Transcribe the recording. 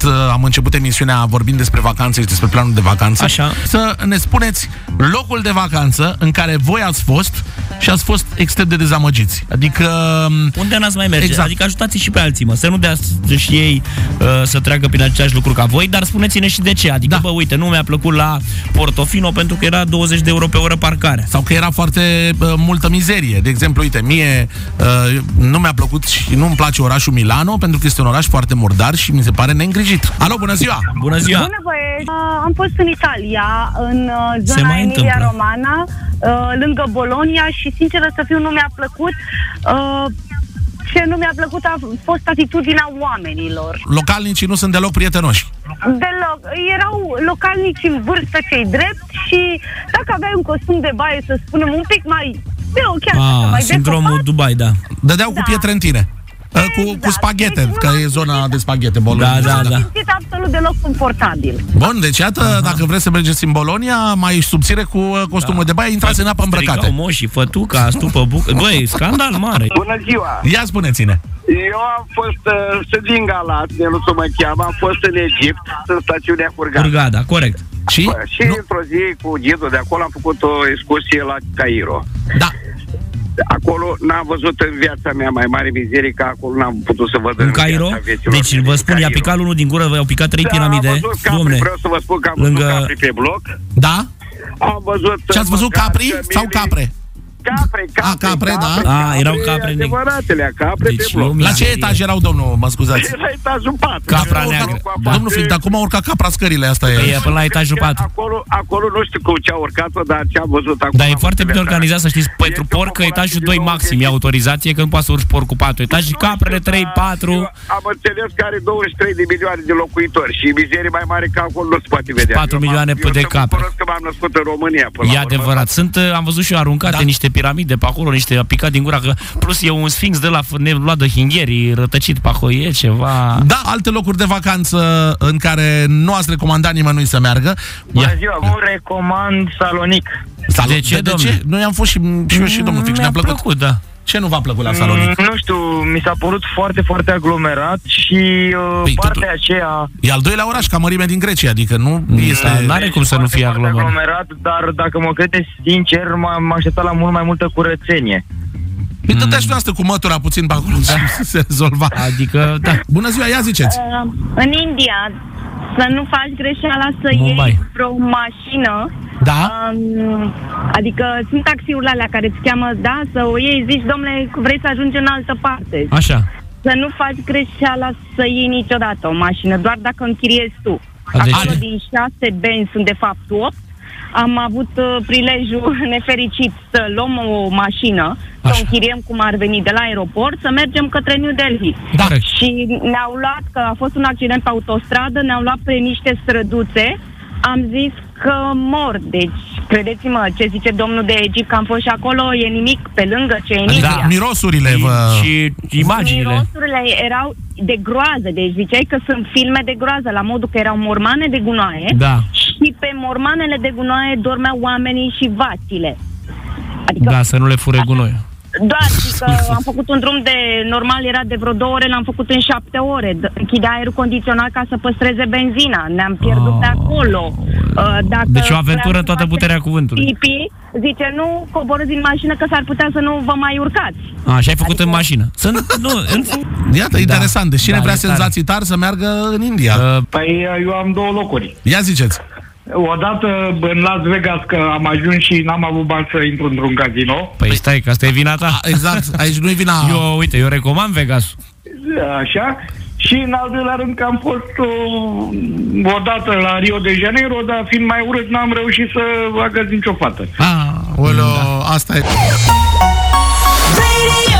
am început emisiunea vorbind despre vacanțe și despre planul de vacanță. Așa. Să ne spuneți locul de vacanță în care voi ați fost și ați fost extrem de dezamăgiți. Adică... Unde n-ați mai merge? Exact. Adică ajutați și pe alții, mă. Să nu dea și ei să treacă prin același lucru ca voi, dar spuneți-ne și de ce. Adică, bă, uite, nu mi-a plăcut la Portofino pentru că era 20 de euro pe oră parcare. Sau că era foarte multă mizerie. De exemplu, uite, mie nu mi-a plăcut și nu-mi place orașul Milano pentru că este un oraș foarte murdar și mi se pare neîngrijit. Alo, bună ziua! Bună ziua! Bună, băieți! Am fost în Italia, în Se zona mai întâmplă. Emilia-Romana, lângă Bologna și, sinceră să fiu, nu mi-a plăcut. Ce nu mi-a plăcut a fost atitudinea oamenilor. Localnicii nu sunt deloc prietenoși. Deloc. Erau localnici în vârstă, cei drept, și dacă aveai un costum de baie, să spunem, un pic mai... mai sindromul decopat, Dubai, da. Dădeau cu pietre în tine. Cu spaghete, Deci, că e zona de spaghete, Bologna. Da. am simțit absolut deloc confortabil. Bun, deci iată, dacă vreți să mergeți în Bologna, mai subțire cu costumul de baie, intrați în apă îmbrăcate. Strigau moșii, fătuca, stupă bucă. Băi, scandal mare. Bună ziua! Ia spuneți-ne. Eu am fost, sunt din Galat, Nelu să mă cheamă, am fost în Egipt, în stațiunea Hurghada. Hurghada, corect. Și? Și într-o zi cu ghidul de acolo am făcut o excursie la Cairo. Da. Acolo n-am văzut în viața mea mai mare mizerie, că acolo n-am putut să văd În Cairo? Deci vă spun, i-a picat unul din gură, i-au picat 3 piramide. Am văzut capri, Domne. vreau să vă spun că am văzut capri pe bloc. Da? Am văzut... Ce ați văzut, capri sau capre? Capre, da? Erau capre negre. Adevăratele, capre Deci pe bloc. La ce etaj erau, domnul? Mă scuzați. Era etajul 4. Capra neagră. Domnul Flic, dar cum a urcat capra scările? Asta e. E până la etajul 4. Acolo nu știu cu ce a urcat-o, dar ce am văzut acolo... Dar e foarte bine organizat, să știți, pentru porc că etajul 2 maxim e autorizație, că nu poate să urci porc cu 4 etaje, și caprele 3, 4. Am înțeles că are 23 de milioane de locuitori și mizerie mai mare ca acolo nu se poate vedea. 4 milioane de capre. Eu că m-am născut în România. E adevărat. Am văzut și eu aruncate niște piramide pe acolo, niște a picat din gura, că plus e un sfinx de la luat de Hingheri, rătăcit pe acolo, e ceva. Da, alte locuri de vacanță în care nu ați recomandat nimănui să meargă. Bună ziua, nu recomand Salonic. De ce, domnule? ce? Noi am fost și eu și domnul Fix, ne-a plăcut. Da. Ce nu v-a plăcut la Salonic? Nu știu, mi s-a părut foarte, foarte aglomerat și partea aceea... E al doilea oraș ca mărime din Grecia, adică nu este... N-are cum să nu fie aglomerat, dar dacă mă credeți sincer, m-am așteptat la mult mai multă curățenie. Păi dă-te-aș noastră cu mătura puțin pe acolo și se rezolva. Adică, da. Bună ziua, ia ziceți. În India, să nu faci greșeala să iei vreo mașină. Da? Adică sunt taxiurile alea care îți cheamă, da, să o iei, zici, domnule, vrei să ajungi în altă parte. Așa. Să nu faci greșeala să iei niciodată o mașină, doar dacă închiriezi tu. Acolo din 6 benzi sunt de fapt 8. Am avut prilejul nefericit să luăm o mașină, să o închiriem cum ar veni de la aeroport, să mergem către New Delhi. Da. Și ne-au luat, că a fost un accident pe autostradă, ne-au luat pe niște străduțe, am zis că mor. Deci, credeți-mă, ce zice domnul de Egipt, că am fost și acolo, e nimic pe lângă ce e în India. Da, mirosurile și imaginile. Mirosurile erau de groază, deci ziceai că sunt filme de groază, la modul că erau mormane de gunoaie. Da. Și pe mormanele de gunoaie dormeau oamenii și vacile. Adică, da, să nu le fure gunoiul. Da, și că am făcut un drum de normal, era de vreo 2 ore, l-am făcut în 7 ore. Închidea aerul condiționat ca să păstreze benzina. Ne-am pierdut pe acolo. Deci o aventură în toată puterea cuvântului. Pipi, zice, nu coborâți din mașină că s-ar putea să nu vă mai urcați. Și ai făcut în mașină. Iată, interesant. Deci cine vrea senzații tari să meargă în India? Păi eu am 2 locuri. Ia ziceți. Odată în Las Vegas, că am ajuns și n-am avut bani să intru într-un casino. Păi stai, că asta e vina ta. Exact, aici nu e vina... Eu recomand Vegas. Așa. Și în al doilea rând că am fost odată la Rio de Janeiro, dar fiind mai urât n-am reușit să agăț nicio fată. Asta e...